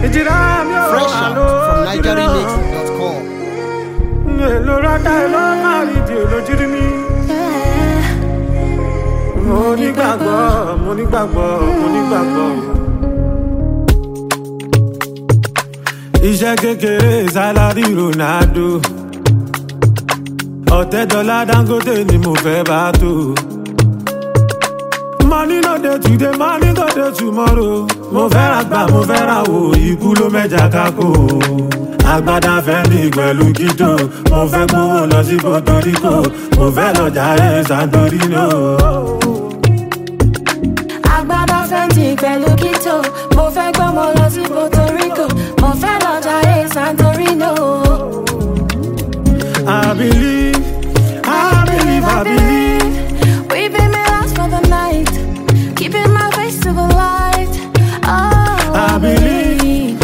Fresh out from NigerianMix.com. Mo nígbàgbọ́. Iṣẹ́ kékeré sálárì Ronaldo. $100 Dangote ni mo fẹ́ bá tó. Money no dey today, money go dey tomorrow. Mo fẹ́ ra gbà, mo fẹ́ ra wò, ikú ló mẹ́ja kákò. Agbada Fendi pẹ̀lú Kito, mo fẹ́ gbówó lọ sí Puerto Rico. Mo fẹ́ lọ jayé Santorino. Agbada Fendi pẹ̀lú Kito, mo fẹ́ gbówó lọ sí Puerto Rico. Mo fẹ́ lọ jayé Santorino. I believe. We be me last for the night, keeping my face to the light. Oh, I believe.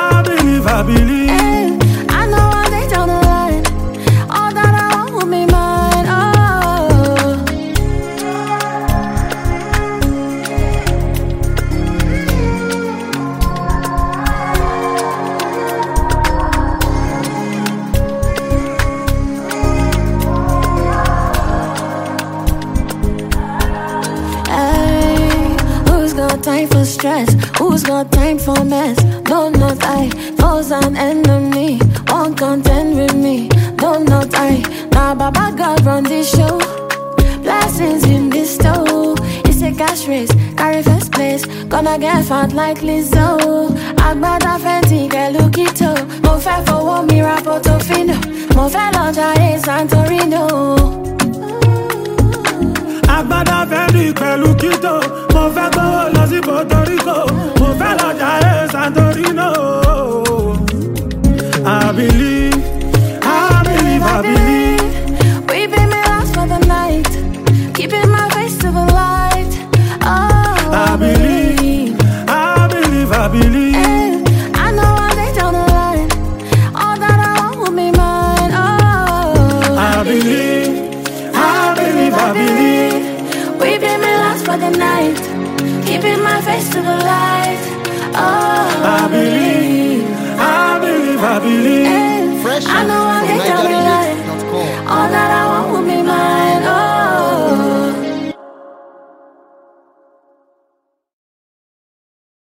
And I know one day down the line, all that I want will be mine. Oh, hey, who's got time for stress? Who's got time for mess? No, not I. Foes and enemy won't contend with me. No, not I. Now Baba God run this show. Blessings in this store. It's a cash race, carry first place. Gonna get fat like Lizzo. Agbada Fendi pẹ̀lú Kito. Mo fẹ́ fowó mi ra Portofino. Mo fẹ́ lọ jayé Santorino. Agbada Fendi pẹ̀lú Kito, mo fẹ́ gbówó lọ sí Puerto Rico. Mo fẹ́ lọ jayé Santorino. I believe. We be me last for the night, keeping my face to the light. Oh, I believe. And I know one day down the line, all that I want will be mine. Oh, I believe. We be me last for the night, keeping my face to the light. Oh, I believe. And Fresh I know out one from day down the line, NigerianMix.com. all that I